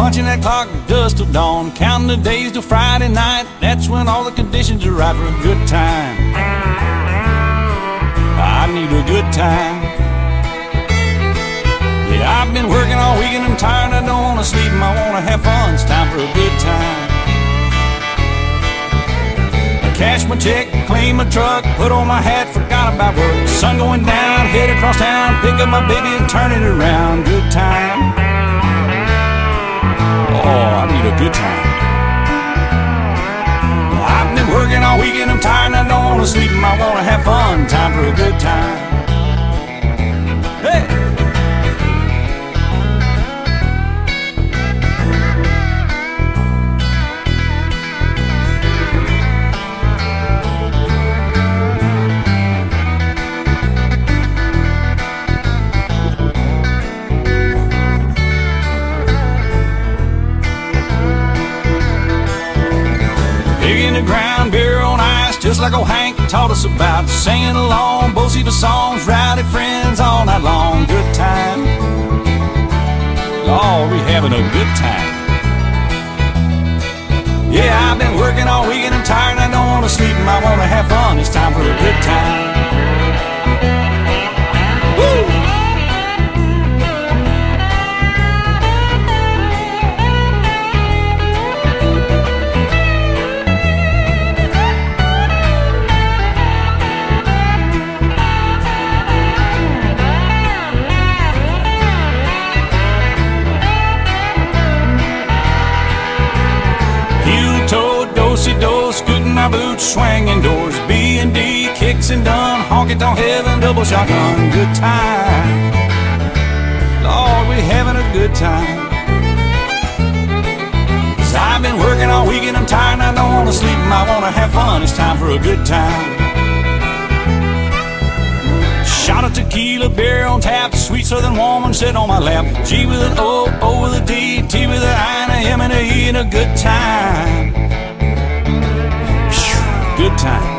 Punching that clock, dust till dawn, counting the days till Friday night. That's when all the conditions are right for a good time. I need a good time. Yeah, I've been working all week and I'm tired. I don't wanna sleep and I wanna have fun. It's time for a good time. I cash my check, clean my truck, put on my hat, forgot about work. Sun going down, head across town, pick up my baby and turn it around. Good time. Oh, I need a good time. I've been working all week and I'm tired and I don't wanna sleep and I wanna have fun. Time for a good time. Hey! Digging the ground, beer on ice, just like old Hank taught us about. Singing along, both see the songs, rowdy friends all night long. Good time. Oh, we having a good time. Yeah, I've been working all week and I'm tired and I don't want to sleep and I want to have fun. It's time for a good time. Woo! Do-si-do, scooting our boots, swinging doors, B&D, kicks and done, honky-tonk heaven, double shotgun, good time. Lord, we're having a good time. 'Cause I've been working all week and I'm tired and I don't want to sleep and I want to have fun. It's time for a good time. Shot of tequila, beer on tap, sweet southern woman sit on my lap. G with an O, O with a D, T with an I and a M and a E and a good time. Good time.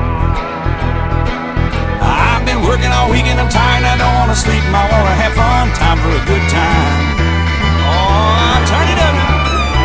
I've been working all week and I'm tired and I don't want to sleep and I want to have fun. Time for a good time. Oh, turn it up now.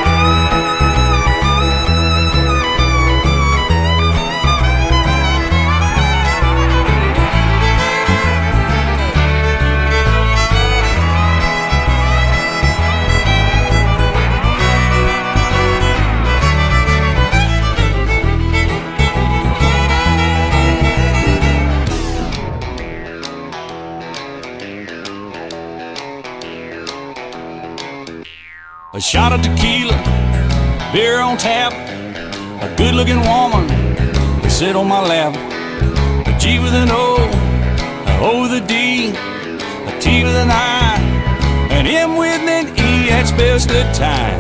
A shot of tequila, beer on tap, a good-looking woman to sit on my lap. A G with an O, a O with a D, a T with an I, an M with an E, that spells good time.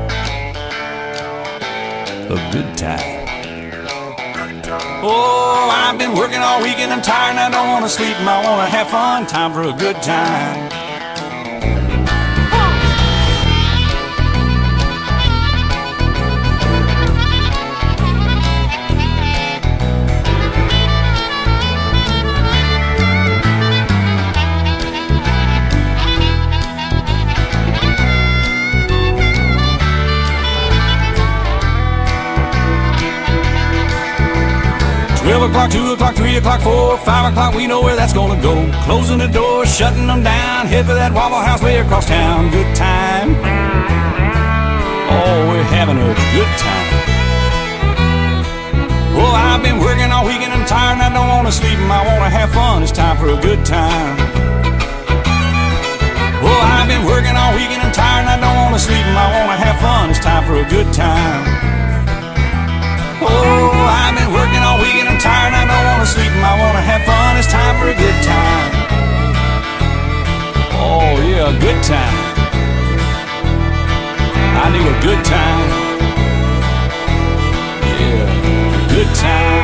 A good time. Oh, I've been working all week and I'm tired and I don't want to sleep and I want to have fun. Time for a good time. 12 o'clock, 2 o'clock, 3 o'clock, 4, 5 o'clock, we know where that's gonna go. Closing the doors, shutting them down, head for that Waffle House way across town. Good time. Oh, we're having a good time. Well, I've been working all week and I'm tired and I don't wanna sleep and I wanna have fun. It's time for a good time. Well, I've been working all week and I'm tired and I don't wanna sleep and I wanna have fun. It's time for a good time. Oh, I've been working all week and I'm tired and I don't wanna sleep and I wanna have fun. It's time for a good time. Oh yeah, a good time. I need a good time. Yeah, good time.